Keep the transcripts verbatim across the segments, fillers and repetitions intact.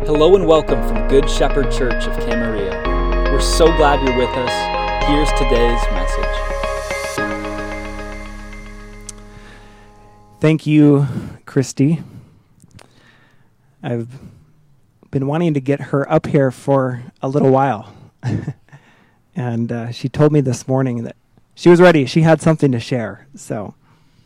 Hello and welcome from Good Shepherd Church of Camarillo. We're so glad you're with us. Here's today's message. Thank you, Christy. I've been wanting to get her up here for a little while. and uh, she told me this morning that she was ready. She had something to share. So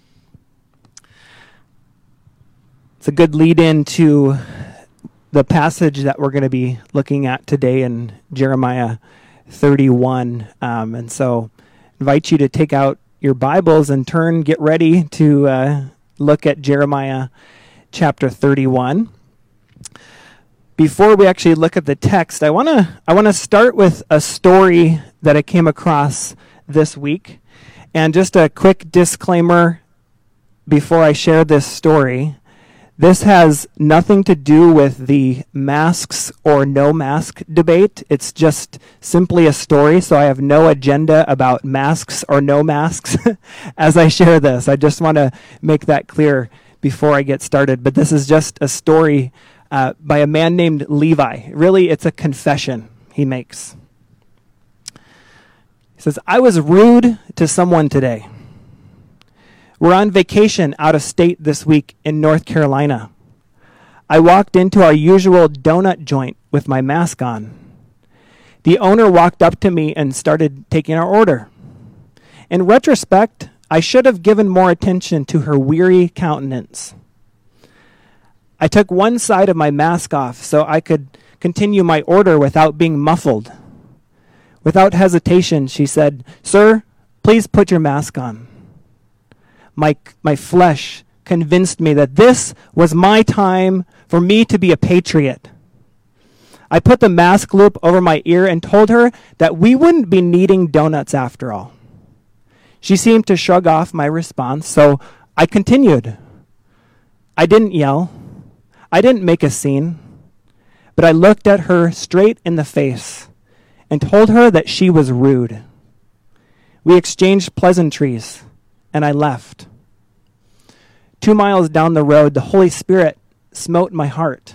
it's a good lead in to the passage that we're going to be looking at today in Jeremiah thirty-one. Um, and so I invite you to take out your Bibles and turn, get ready to uh, look at Jeremiah chapter thirty-one. Before we actually look at the text, I want to I want to start with a story that I came across this week. And just a quick disclaimer before I share this story. This has nothing to do with the masks or no mask debate. It's just simply a story, so I have no agenda about masks or no masks as I share this. I just want to make that clear before I get started. But this is just a story uh, by a man named Levi. Really, it's a confession he makes. He says, "I was rude to someone today. We're on vacation out of state this week in North Carolina. I walked into our usual donut joint with my mask on. The owner walked up to me and started taking our order. In retrospect, I should have given more attention to her weary countenance. I took one side of my mask off so I could continue my order without being muffled. Without hesitation, she said, 'Sir, please put your mask on.' My, my flesh convinced me that this was my time for me to be a patriot. I put the mask loop over my ear and told her that we wouldn't be needing donuts after all. She seemed to shrug off my response, so I continued. I didn't yell. I didn't make a scene, but I looked at her straight in the face and told her that she was rude. We exchanged pleasantries, and I left. Two miles down the road, the Holy Spirit smote my heart.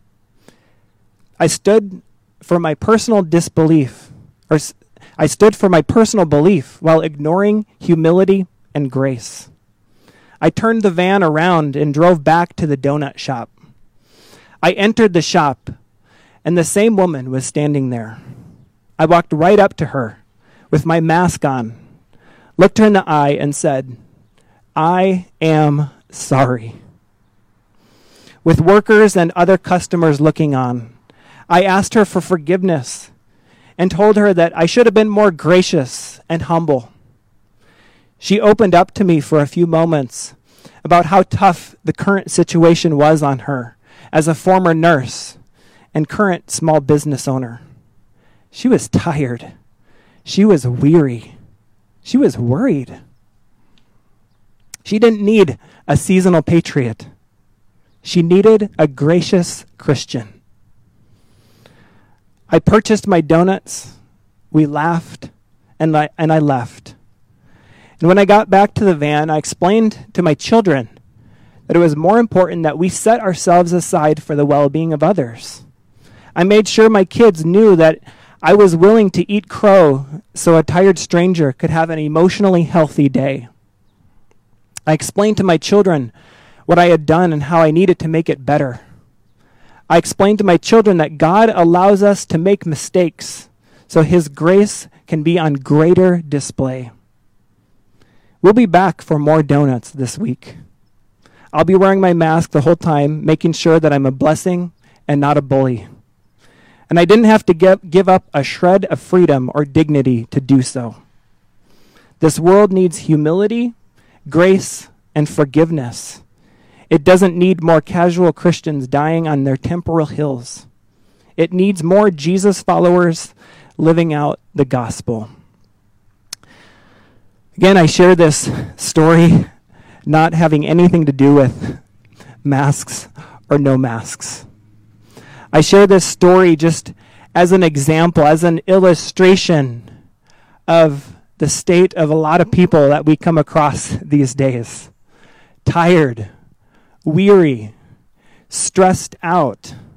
I stood for my personal disbelief, or I stood for my personal belief while ignoring humility and grace. I turned the van around and drove back to the donut shop. I entered the shop, and the same woman was standing there. I walked right up to her with my mask on, looked her in the eye, and said, 'I am sorry.' With workers and other customers looking on, I asked her for forgiveness and told her that I should have been more gracious and humble. She opened up to me for a few moments about how tough the current situation was on her as a former nurse and current small business owner. She was tired. She was weary. She was worried. She didn't need a seasonal patriot. She needed a gracious Christian. I purchased my donuts. We laughed, and I, and I left. And when I got back to the van, I explained to my children that it was more important that we set ourselves aside for the well-being of others. I made sure my kids knew that I was willing to eat crow so a tired stranger could have an emotionally healthy day. I explained to my children what I had done and how I needed to make it better. I explained to my children that God allows us to make mistakes so His grace can be on greater display. We'll be back for more donuts this week. I'll be wearing my mask the whole time, making sure that I'm a blessing and not a bully. And I didn't have to give, give up a shred of freedom or dignity to do so. This world needs humility, grace, and forgiveness. It doesn't need more casual Christians dying on their temporal hills. It needs more Jesus followers living out the gospel. Again, I share this story not having anything to do with masks or no masks. I share this story just as an example, as an illustration of the state of a lot of people that we come across these days. Tired, weary, stressed out,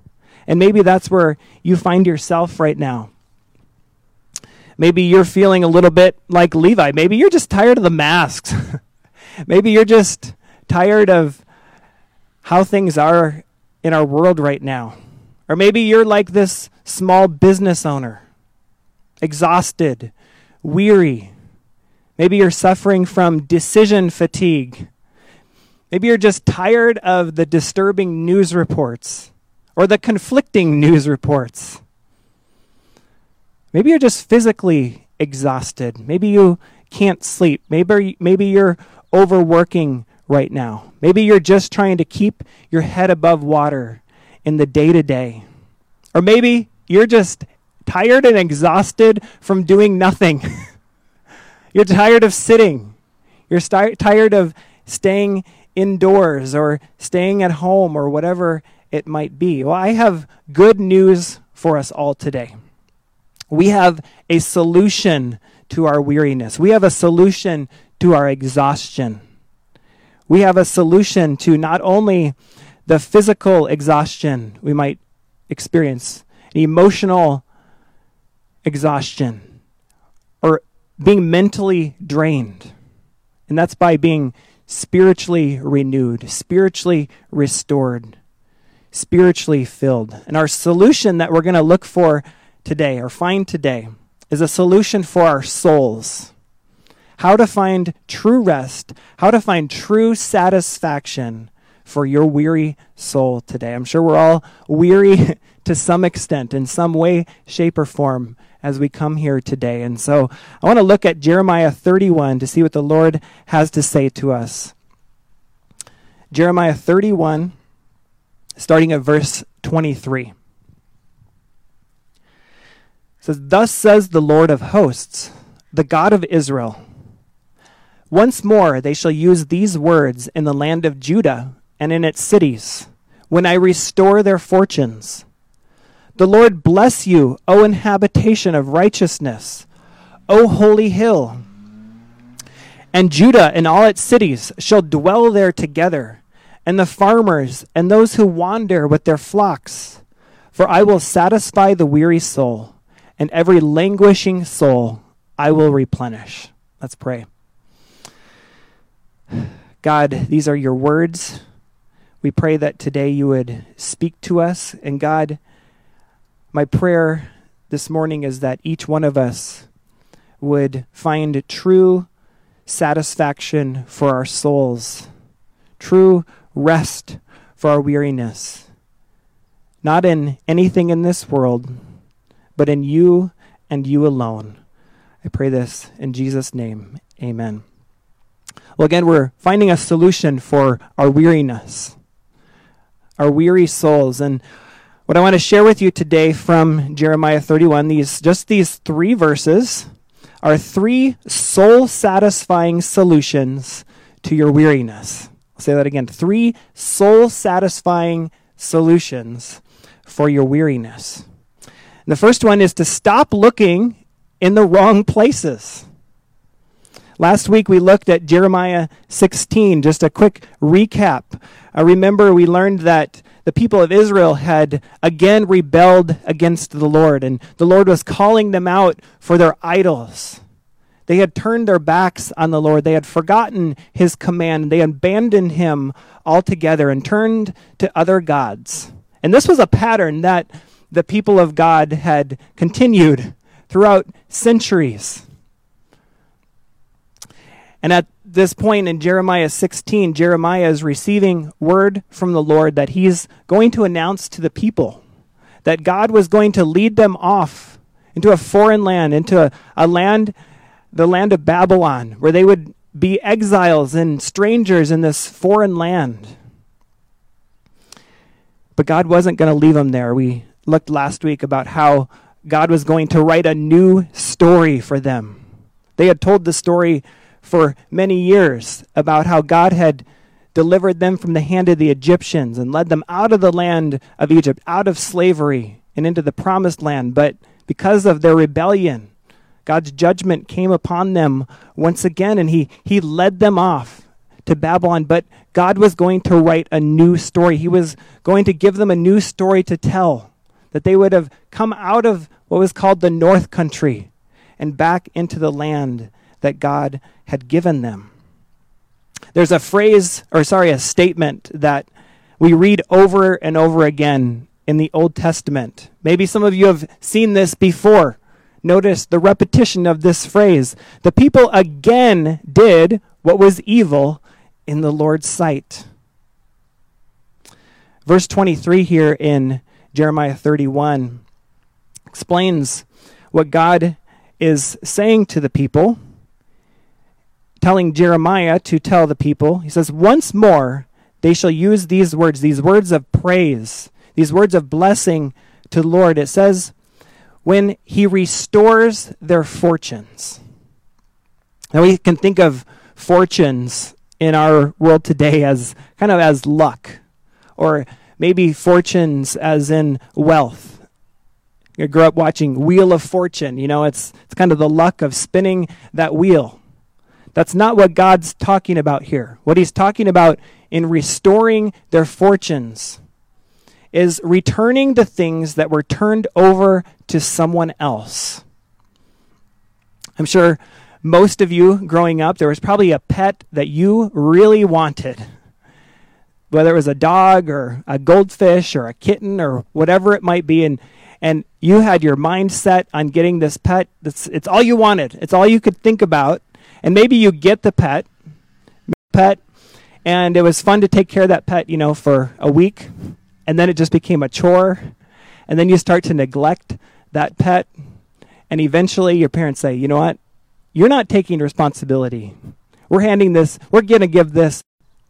And maybe that's where you find yourself right now. Maybe you're feeling a little bit like Levi. Maybe you're just tired of the masks. Maybe you're just tired of how things are in our world right now. Or maybe you're like this small business owner, exhausted, weary. Maybe you're suffering from decision fatigue. Maybe you're just tired of the disturbing news reports or the conflicting news reports. Maybe you're just physically exhausted. Maybe you can't sleep. Maybe, maybe you're overworking right now. Maybe you're just trying to keep your head above water in the day-to-day. Or maybe you're just tired and exhausted from doing nothing. You're tired of sitting. You're st- tired of staying indoors or staying at home or whatever it might be. Well, I have good news for us all today. We have a solution to our weariness. We have a solution to our exhaustion. We have a solution to not only the physical exhaustion we might experience, emotional exhaustion, or being mentally drained. And that's by being spiritually renewed, spiritually restored, spiritually filled. And our solution that we're going to look for today, or find today, is a solution for our souls. How to find true rest, how to find true satisfaction for your weary soul today. I'm sure we're all weary to some extent, in some way, shape, or form, as we come here today. And so I want to look at Jeremiah thirty-one to see what the Lord has to say to us. Jeremiah thirty-one, starting at verse twenty-three. It says, "Thus says the Lord of hosts, the God of Israel, once more they shall use these words in the land of Judah and in its cities, when I restore their fortunes. The Lord bless you, O inhabitation of righteousness, O holy hill. And Judah and all its cities shall dwell there together, and the farmers and those who wander with their flocks. For I will satisfy the weary soul, and every languishing soul I will replenish." Let's pray. God, these are your words. We pray that today you would speak to us. And God, my prayer this morning is that each one of us would find true satisfaction for our souls, true rest for our weariness, not in anything in this world, but in you and you alone. I pray this in Jesus' name. Amen. Well, again, we're finding a solution for our weariness, our weary souls. And what I want to share with you today from Jeremiah thirty-one, these just these three verses, are three soul-satisfying solutions to your weariness. I'll say that again. Three soul-satisfying solutions for your weariness. And the first one is to stop looking in the wrong places. Last week we looked at Jeremiah sixteen, just a quick recap. Uh, remember we learned that the people of Israel had again rebelled against the Lord, and the Lord was calling them out for their idols. They had turned their backs on the Lord. They had forgotten his command. They abandoned him altogether and turned to other gods. And this was a pattern that the people of God had continued throughout centuries. And at this point in Jeremiah sixteen, Jeremiah is receiving word from the Lord that he's going to announce to the people that God was going to lead them off into a foreign land, into a, a land, the land of Babylon, where they would be exiles and strangers in this foreign land. But God wasn't going to leave them there. We looked last week about how God was going to write a new story for them. They had told the story for many years about how God had delivered them from the hand of the Egyptians and led them out of the land of Egypt, out of slavery and into the promised land. But because of their rebellion, God's judgment came upon them once again, and he, he led them off to Babylon. But God was going to write a new story. He was going to give them a new story to tell that they would have come out of what was called the North Country and back into the land that God had given them. There's a phrase, or sorry, a statement that we read over and over again in the Old Testament. Maybe some of you have seen this before. Notice the repetition of this phrase. The people again did what was evil in the Lord's sight. Verse twenty-three here in Jeremiah thirty-one explains what God is saying to the people, telling Jeremiah to tell the people. He says, once more they shall use these words, these words of praise, these words of blessing to the Lord. It says, when he restores their fortunes. Now we can think of fortunes in our world today as kind of as luck, or maybe fortunes as in wealth. I grew up watching Wheel of Fortune. You know, it's it's kind of the luck of spinning that wheel. That's not what God's talking about here. What he's talking about in restoring their fortunes is returning the things that were turned over to someone else. I'm sure most of you growing up, there was probably a pet that you really wanted. Whether it was a dog or a goldfish or a kitten or whatever it might be, and and you had your mind set on getting this pet. It's, it's all you wanted. It's all you could think about. And maybe you get the pet, pet, and it was fun to take care of that pet, you know, for a week, and then it just became a chore, and then you start to neglect that pet, and eventually your parents say, you know what, you're not taking responsibility. We're handing this, we're going to give this.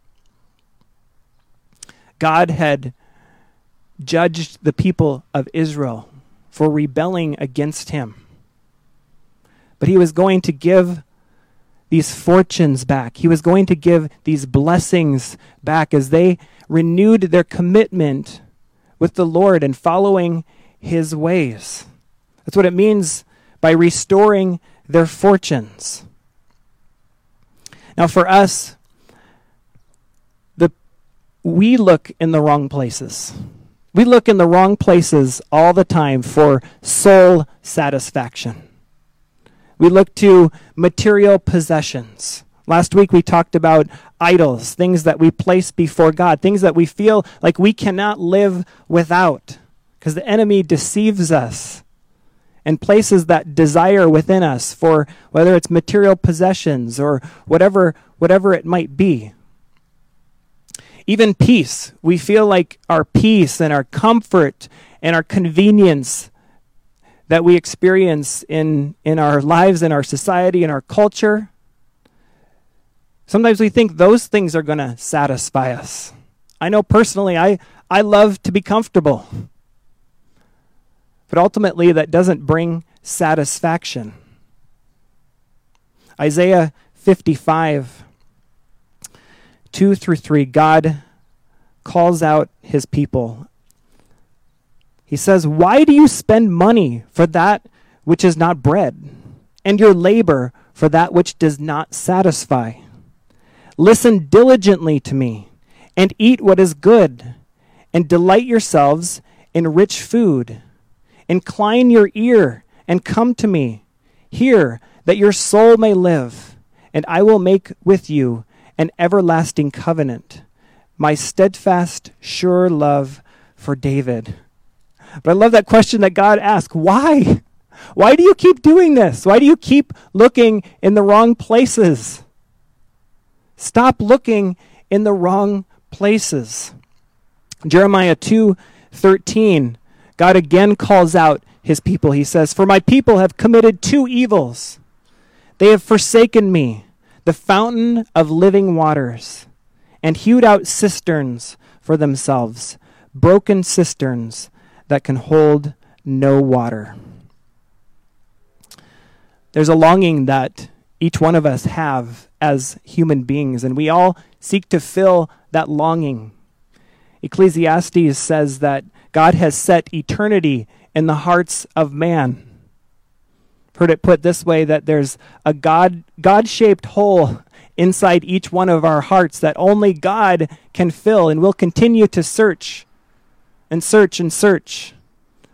God had judged the people of Israel for rebelling against him. But he was going to give these fortunes back. He was going to give these blessings back as they renewed their commitment with the Lord and following his ways. That's what it means by restoring their fortunes. Now for us, the we look in the wrong places. We look in the wrong places all the time for soul satisfaction. We look to material possessions. Last week we talked about idols, things that we place before God, things that we feel like we cannot live without, because the enemy deceives us and places that desire within us for whether it's material possessions or whatever, whatever it might be. Even peace. We feel like our peace and our comfort and our convenience that we experience in, in our lives, in our society, in our culture, sometimes we think those things are going to satisfy us. I know personally, I, I love to be comfortable. But ultimately, that doesn't bring satisfaction. Isaiah fifty-five, two through three, God calls out his people. He says, why do you spend money for that which is not bread, and your labor for that which does not satisfy? Listen diligently to me, and eat what is good, and delight yourselves in rich food. Incline your ear, and come to me. Hear, that your soul may live, and I will make with you an everlasting covenant, my steadfast, sure love for David. But I love that question that God asked. Why? Why do you keep doing this? Why do you keep looking in the wrong places? Stop looking in the wrong places. Jeremiah two thirteen, God again calls out his people. He says, for my people have committed two evils. They have forsaken me, the fountain of living waters, and hewed out cisterns for themselves, broken cisterns that can hold no water. There's a longing that each one of us have as human beings, and we all seek to fill that longing. Ecclesiastes says that God has set eternity in the hearts of man. Heard it put this way, that there's a God, God-shaped hole inside each one of our hearts that only God can fill, and we'll continue to search and search and search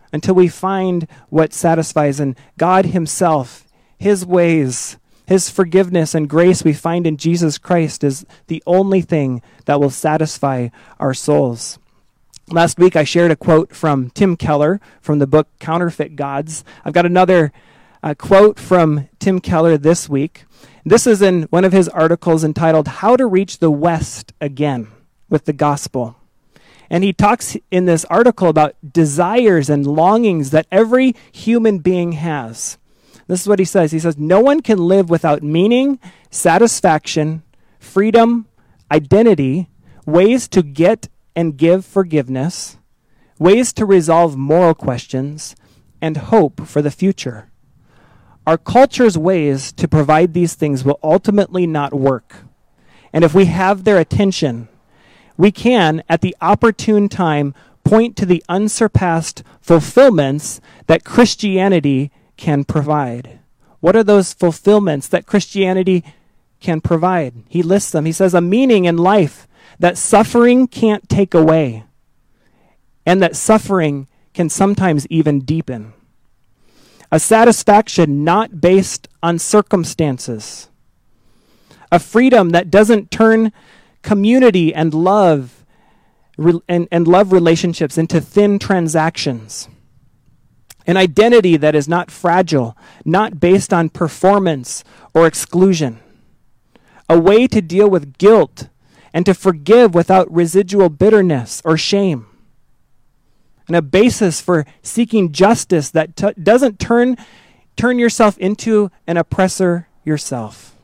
until we find what satisfies. And God himself, his ways, his forgiveness and grace we find in Jesus Christ is the only thing that will satisfy our souls. Last week I shared a quote from Tim Keller from the book Counterfeit Gods. I've got another uh, quote from Tim Keller this week. This is in one of his articles entitled How to Reach the West Again with the Gospel. And he talks in this article about desires and longings that every human being has. This is what he says. He says, no one can live without meaning, satisfaction, freedom, identity, ways to get and give forgiveness, ways to resolve moral questions, and hope for the future. Our culture's ways to provide these things will ultimately not work. And if we have their attention, we can, at the opportune time, point to the unsurpassed fulfillments that Christianity can provide. What are those fulfillments that Christianity can provide? He lists them. He says, a meaning in life that suffering can't take away, and that suffering can sometimes even deepen. A satisfaction not based on circumstances. A freedom that doesn't turn community and love re- and, and love relationships into thin transactions. An identity that is not fragile, not based on performance or exclusion. A way to deal with guilt and to forgive without residual bitterness or shame. And a basis for seeking justice that t- doesn't turn, turn yourself into an oppressor yourself.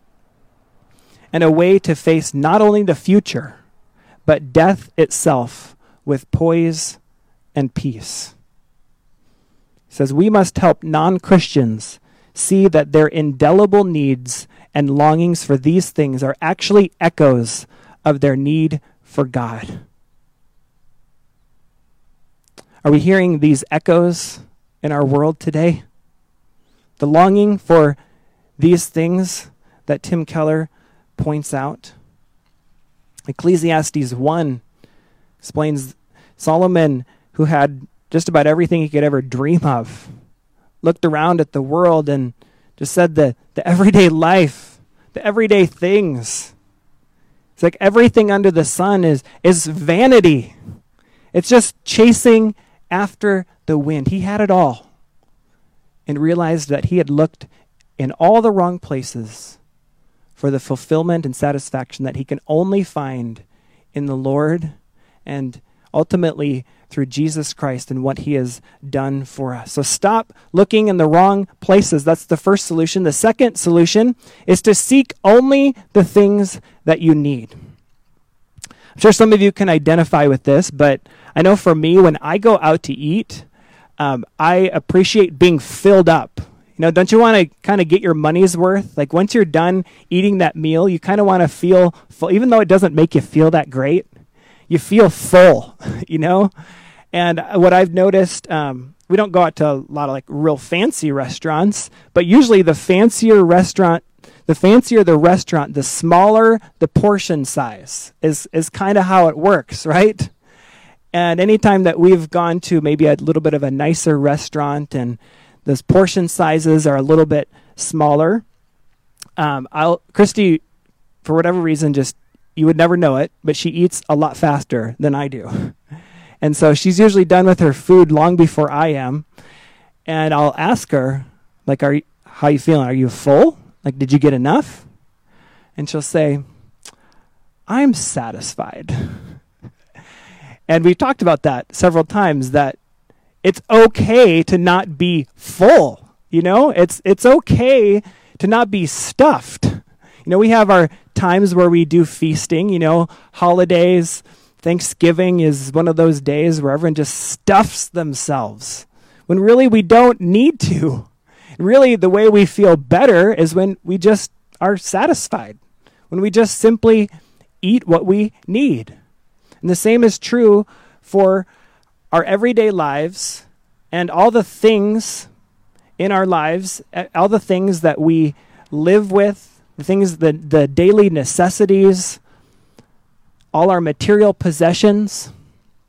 And a way to face not only the future, but death itself with poise and peace. He says, we must help non-Christians see that their indelible needs and longings for these things are actually echoes of their need for God. Are we hearing these echoes in our world today? The longing for these things that Tim Keller points out. Ecclesiastes one explains Solomon, who had just about everything he could ever dream of, looked around at the world and just said the, the everyday life, the everyday things. It's like everything under the sun is, is vanity. It's just chasing after the wind. He had it all and realized that he had looked in all the wrong places for the fulfillment and satisfaction that he can only find in the Lord and ultimately through Jesus Christ and what he has done for us. So stop looking in the wrong places. That's the first solution. The second solution is to seek only the things that you need. I'm sure some of you can identify with this, but I know for me, when I go out to eat, um, I appreciate being filled up. You know, don't you want to kind of get your money's worth? Like once you're done eating that meal, you kind of want to feel full, even though it doesn't make you feel that great. You feel full, you know? And what I've noticed, um, we don't go out to a lot of like real fancy restaurants, but usually the fancier restaurant, the fancier the restaurant, the smaller the portion size is, is kind of how it works, right? And anytime that we've gone to maybe a little bit of a nicer restaurant and those portion sizes are a little bit smaller, um, I'll Christy, for whatever reason, just you would never know it, but she eats a lot faster than I do. And so she's usually done with her food long before I am. And I'll ask her, like, "Are you, how you feeling? Are you full? Like, did you get enough?" And she'll say, "I'm satisfied." And we've talked about that several times, that it's okay to not be full. You know, it's it's okay to not be stuffed. You know, we have our times where we do feasting, you know, holidays. Thanksgiving is one of those days where everyone just stuffs themselves, when really we don't need to. Really, the way we feel better is when we just are satisfied, when we just simply eat what we need. And the same is true for our everyday lives and all the things in our lives, all the things that we live with, the things, the, the daily necessities, all our material possessions.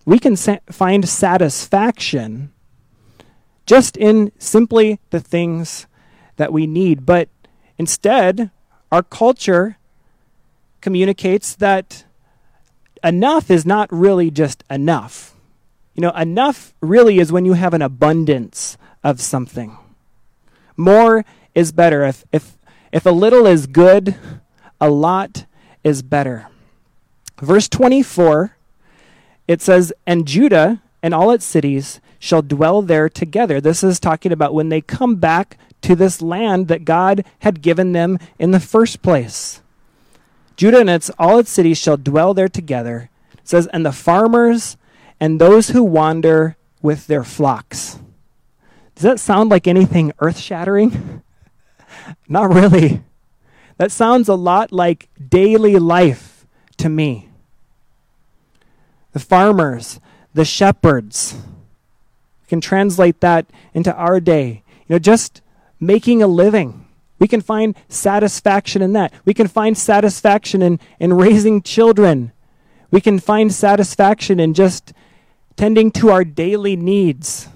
we can sa- find satisfaction just in simply the things that we need. But instead, our culture communicates that enough is not really just enough. You know, enough really is when you have an abundance of something. More is better. If if if a little is good, a lot is better. Verse twenty-four, it says, "And Judah and all its cities shall dwell there together." This is talking about when they come back to this land that God had given them in the first place. Judah and its all its cities shall dwell there together. It says, "And the farmers and those who wander with their flocks." Does that sound like anything earth-shattering? Not really. That sounds a lot like daily life to me. The farmers, the shepherds. We can translate that into our day. You know, just making a living. We can find satisfaction in that. We can find satisfaction in, in raising children. We can find satisfaction in just tending to our daily needs.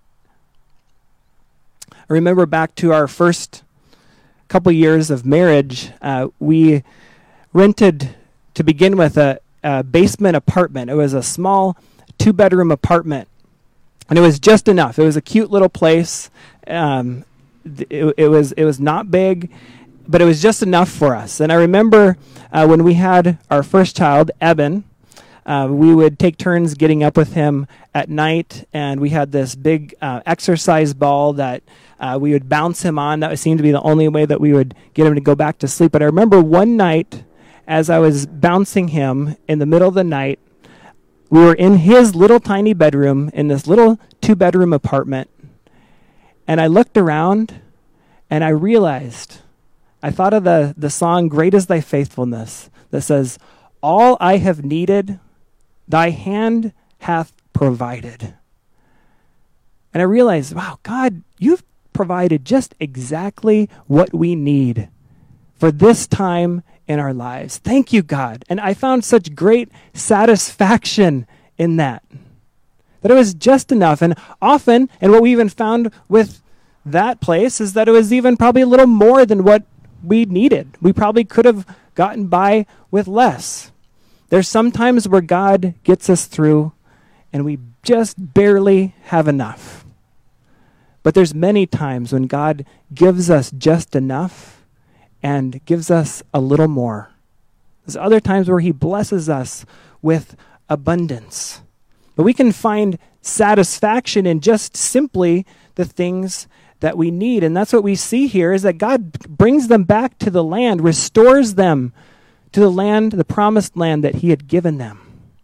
I remember back to our first couple years of marriage, uh, we rented, to begin with, a, a basement apartment. It was a small two-bedroom apartment, and it was just enough. It was a cute little place. Um, it, it was it was not big, but it was just enough for us. And I remember uh, when we had our first child, Evan, Uh, we would take turns getting up with him at night, and we had this big uh, exercise ball that uh, we would bounce him on. That seemed to be the only way that we would get him to go back to sleep. But I remember one night, as I was bouncing him in the middle of the night, we were in his little tiny bedroom in this little two-bedroom apartment, and I looked around, and I realized, I thought of the, the song, "Great is Thy Faithfulness," that says, "All I have needed, Thy hand hath provided." And I realized, wow, God, you've provided just exactly what we need for this time in our lives. Thank you, God. And I found such great satisfaction in that, that it was just enough. And often, and what we even found with that place is that it was even probably a little more than what we needed. We probably could have gotten by with less. There's some times where God gets us through and we just barely have enough. But there's many times when God gives us just enough and gives us a little more. There's other times where he blesses us with abundance. But we can find satisfaction in just simply the things that we need. And that's what we see here, is that God brings them back to the land, restores them to the land, the promised land that he had given them.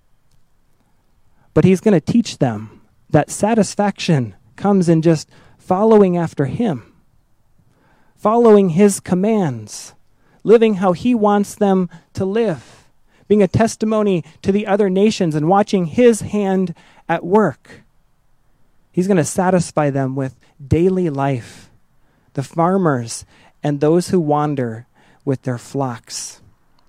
But he's going to teach them that satisfaction comes in just following after him, following his commands, living how he wants them to live, being a testimony to the other nations and watching his hand at work. He's going to satisfy them with daily life, the farmers and those who wander with their flocks.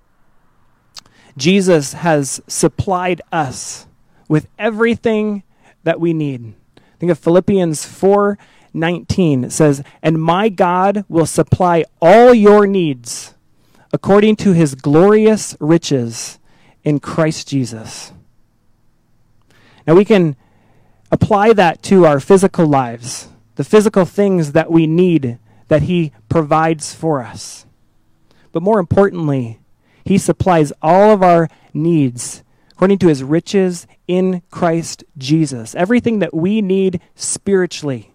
Jesus has supplied us with everything that we need. Think of Philippians four nineteen. It says, "And my God will supply all your needs according to his glorious riches in Christ Jesus." Now we can apply that to our physical lives, the physical things that we need that he provides for us. But more importantly, he supplies all of our needs according to his riches in Christ Jesus. Everything that we need spiritually.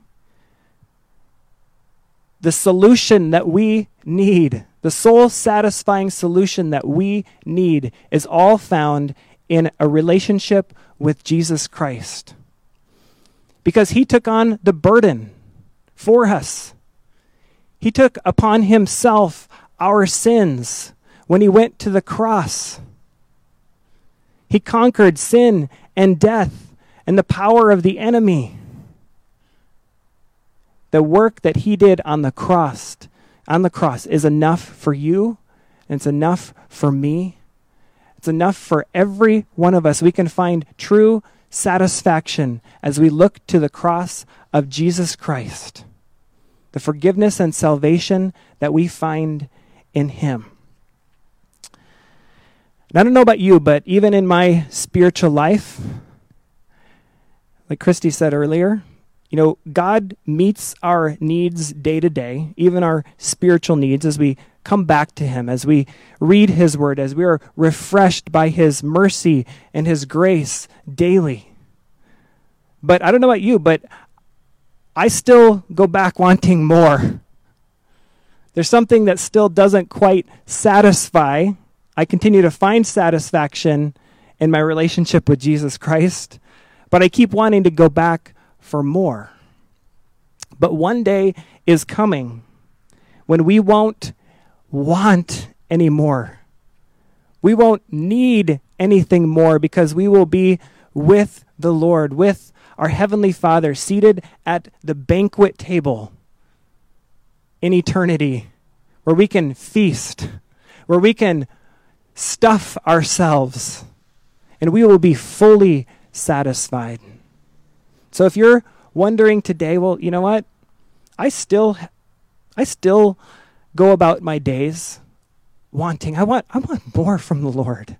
The solution that we need, the soul-satisfying solution that we need, is all found in a relationship with Jesus Christ. Because he took on the burden for us. He took upon himself our sins when he went to the cross. He conquered sin and death and the power of the enemy. The work that he did on the cross, on the cross is enough for you, and it's enough for me. It's enough for every one of us. We can find true satisfaction as we look to the cross of Jesus Christ, the forgiveness and salvation that we find in him. And I don't know about you, but even in my spiritual life, like Christy said earlier, you know, God meets our needs day to day, even our spiritual needs, as we come back to him, as we read his word, as we are refreshed by his mercy and his grace daily. But I don't know about you, but I still go back wanting more. There's something that still doesn't quite satisfy. I continue to find satisfaction in my relationship with Jesus Christ, but I keep wanting to go back for more. But one day is coming when we won't want anymore. We won't need anything more because we will be with the Lord, with our Heavenly Father, seated at the banquet table in eternity, where we can feast, where we can stuff ourselves, and we will be fully satisfied. So if you're wondering today, well, you know what? I still I still go about my days wanting. I want I want more from the Lord.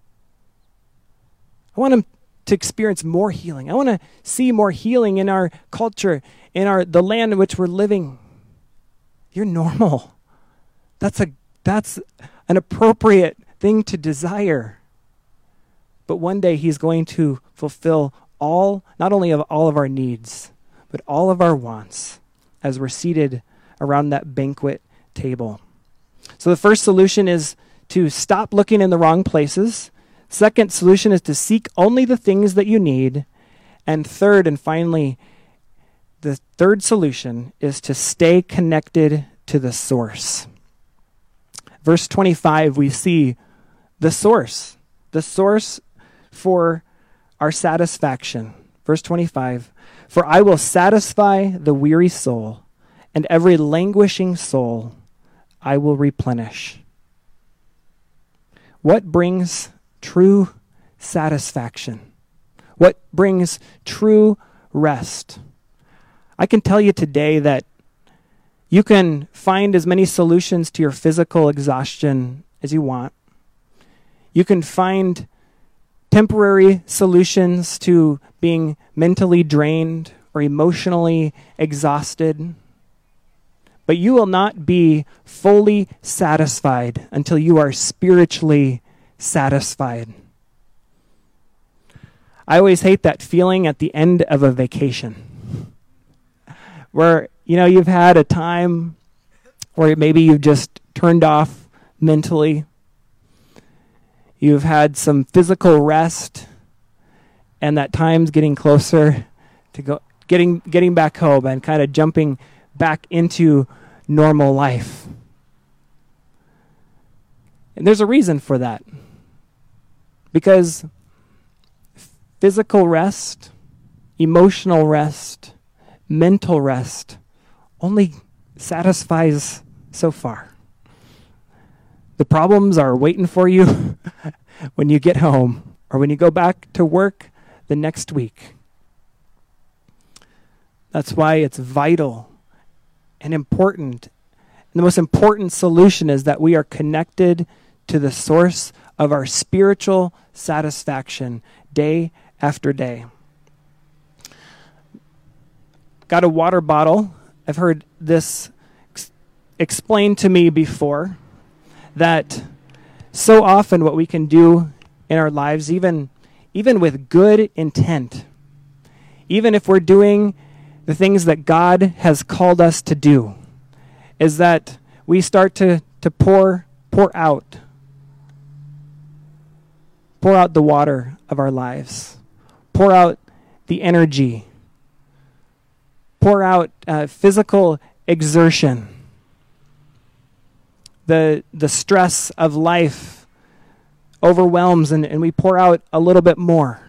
I want him to experience more healing. I want to see more healing in our culture, in our the land in which we're living. You're normal. That's a that's an appropriate thing to desire. But one day he's going to fulfill all, not only of all of our needs, but all of our wants as we're seated around that banquet table. So the first solution is to stop looking in the wrong places. Second solution is to seek only the things that you need. And third and finally, the third solution is to stay connected to the source. Verse twenty-five, we see the source, the source for our satisfaction. Verse twenty-five, for I will satisfy the weary soul, and every languishing soul I will replenish. What brings true satisfaction? What brings true rest? I can tell you today that you can find as many solutions to your physical exhaustion as you want. You can find temporary solutions to being mentally drained or emotionally exhausted. But you will not be fully satisfied until you are spiritually satisfied. I always hate that feeling at the end of a vacation where, you know, you've had a time where maybe you've just turned off mentally. You've had some physical rest, and that time's getting closer to go, getting getting back home and kind of jumping back into normal life. And there's a reason for that. Because physical rest, emotional rest, mental rest only satisfies so far. The problems are waiting for you when you get home or when you go back to work the next week. That's why it's vital and important. And the most important solution is that we are connected to the source of our spiritual satisfaction day after day. Got a water bottle. I've heard this ex- explained to me before, that so often what we can do in our lives, even, even with good intent, even if we're doing the things that God has called us to do, is that we start to, to pour, pour out, pour out the water of our lives, pour out the energy, pour out uh, physical exertion. The, the stress of life overwhelms, and, and we pour out a little bit more.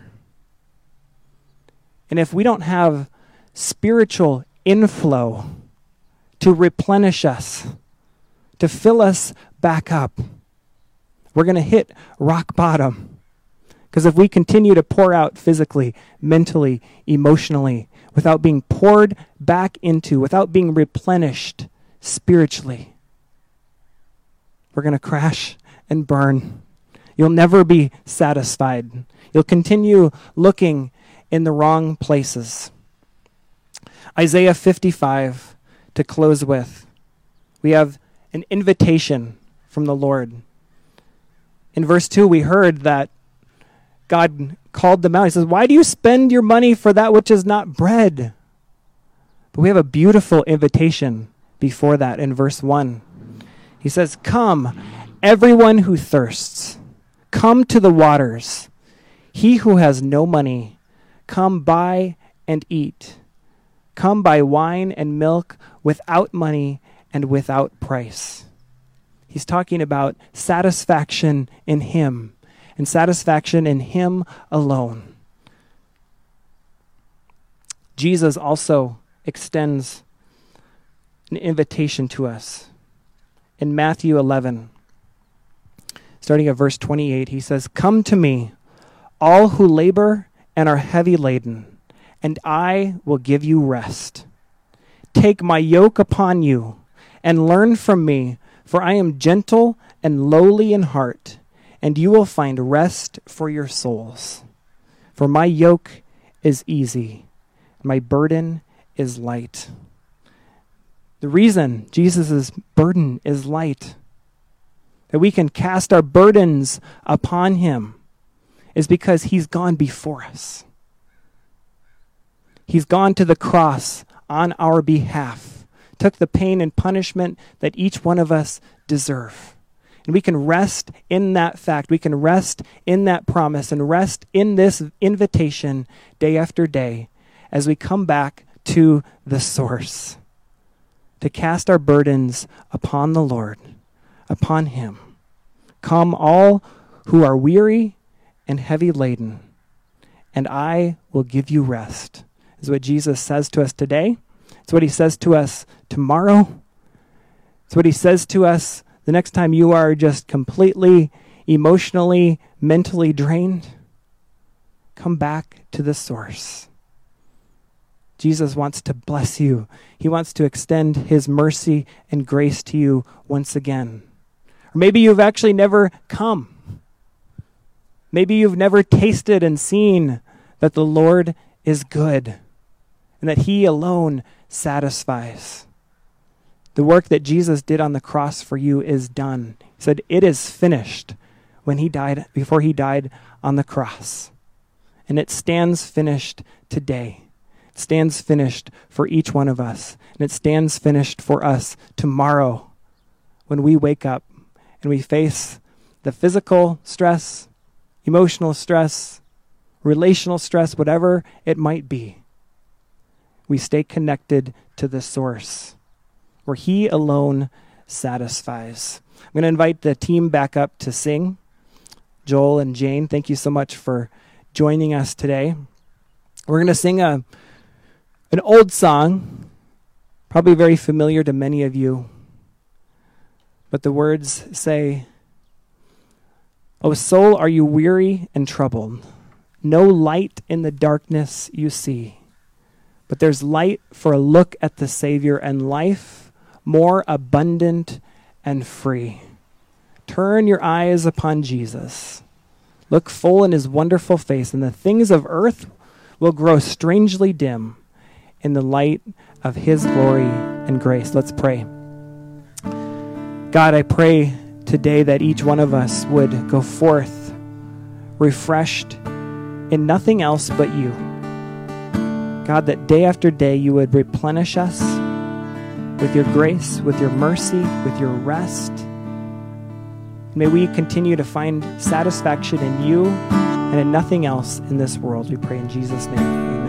And if we don't have spiritual inflow to replenish us, to fill us back up, we're going to hit rock bottom, Because if we continue to pour out physically, mentally, emotionally, without being poured back into, without being replenished spiritually, we're going to crash and burn. You'll never be satisfied. You'll continue looking in the wrong places. Isaiah fifty-five, to close with. We have an invitation from the Lord. In verse two, we heard that God called them out. He says, why do you spend your money for that which is not bread? But we have a beautiful invitation before that in verse one. He says, come, everyone who thirsts, come to the waters. He who has no money, come buy and eat. Come buy wine and milk without money and without price. He's talking about satisfaction in him and satisfaction in him alone. Jesus also extends an invitation to us. In Matthew eleven, starting at verse twenty-eight, he says, come to me, all who labor and are heavy laden, and I will give you rest. Take my yoke upon you and learn from me, for I am gentle and lowly in heart, and you will find rest for your souls. For my yoke is easy, my burden is light. The reason Jesus' burden is light, that we can cast our burdens upon him, is because he's gone before us. He's gone to the cross on our behalf, took the pain and punishment that each one of us deserve. And we can rest in that fact. We can rest in that promise and rest in this invitation day after day as we come back to the source, to cast our burdens upon the Lord, upon him. Come all who are weary and heavy laden, and I will give you rest. Is what Jesus says to us today. It's what he says to us tomorrow. It's what he says to us the next time you are just completely emotionally, mentally drained. Come back to the source. Jesus wants to bless you. He wants to extend his mercy and grace to you once again. Or maybe you've actually never come. Maybe you've never tasted and seen that the Lord is good and that he alone satisfies. The work that Jesus did on the cross for you is done. He said, it is finished when he died, before he died on the cross. And it stands finished today. It stands finished for each one of us. And it stands finished for us tomorrow when we wake up and we face the physical stress, emotional stress, relational stress, whatever it might be. We stay connected to the source where he alone satisfies. I'm going to invite the team back up to sing. Joel and Jane, thank you so much for joining us today. We're going to sing a an old song, probably very familiar to many of you. But the words say, O soul, are you weary and troubled? No light in the darkness you see. But there's light for a look at the Savior and life more abundant and free. Turn your eyes upon Jesus. Look full in his wonderful face, and the things of earth will grow strangely dim in the light of his glory and grace. Let's pray. God, I pray today that each one of us would go forth refreshed in nothing else but you. God, that day after day you would replenish us with your grace, with your mercy, with your rest. May we continue to find satisfaction in you and in nothing else in this world. We pray in Jesus' name. Amen.